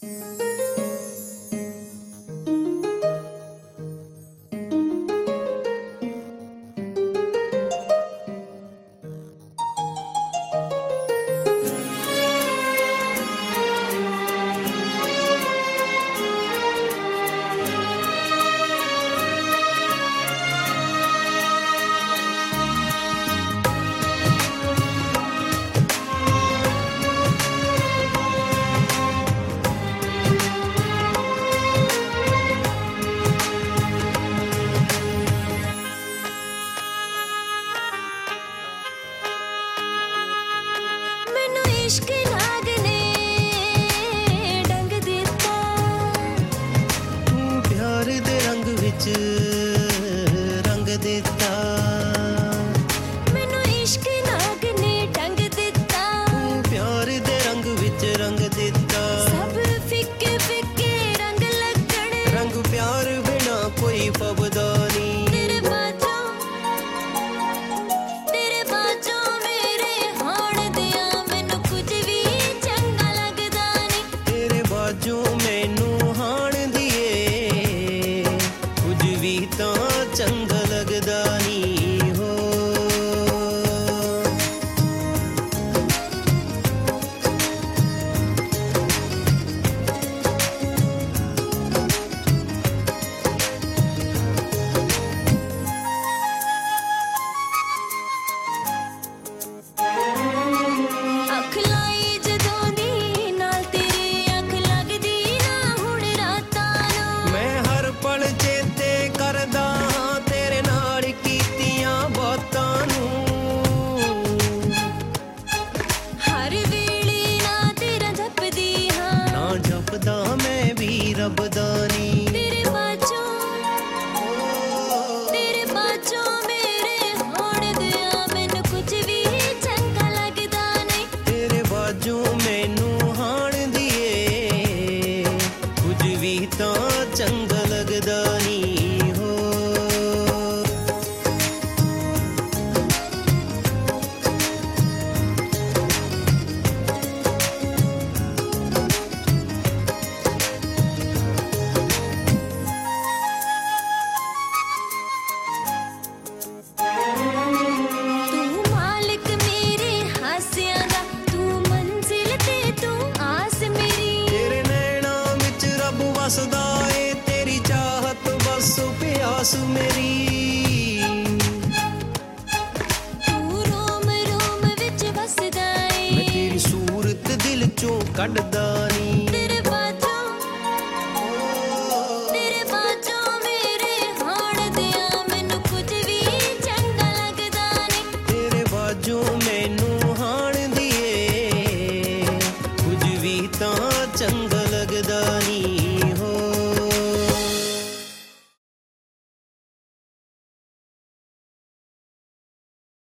इश्क नाग ने डंग दिता, प्यार दे रंग विच रंग दिता। मैनू इश्क नाग ने डंग दिता, प्यार दे रंग विच रंग दिता। सब फिक्के फिक्के रंग लगण, रंग प्यार बिना कोई फबदा नहीं। जो मैनू हाण दिए कुछ भी तो चंगा लगदा नहीं हो। अख लाई जदों दी नाल तेरे अख लगदी ना हुण रातां नूं, मैं हर पल चेते करदा तेरे नाल कीतियां बातां नूं। हर वेले ना तेरा जपदी हां, ना जपदा मैं भी रब दा नी। तेरे बाचों मेरे होण दिया मैनू कुछ भी चंगा लगदा नहीं। तेरे बाजू मैनू हाण दिए कुछ भी तो चंगा लगदा नहीं हो। तू मालिक मेरे हासियां दा, तू मंजिल ते तू आस मेरी। तेरे नैना विच रब वसदा ए, तेरी चाहत बस प्यास मेरी।